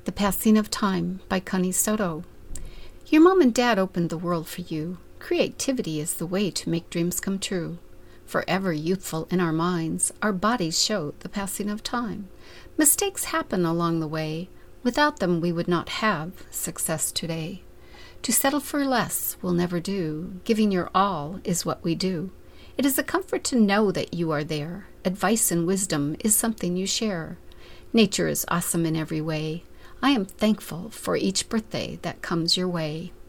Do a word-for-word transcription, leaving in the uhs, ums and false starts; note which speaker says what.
Speaker 1: The Passing of Time by Connie Soto. Your mom and dad opened the world for you. Creativity is the way to make dreams come true. Forever youthful in our minds, our bodies show the passing of time. Mistakes happen along the way. Without them we would not have success today. To settle for less will never do. Giving your all is what we do. It is a comfort to know that you are there. Advice and wisdom is something you share. Nature is awesome in every way. I am thankful for each birthday that comes your way.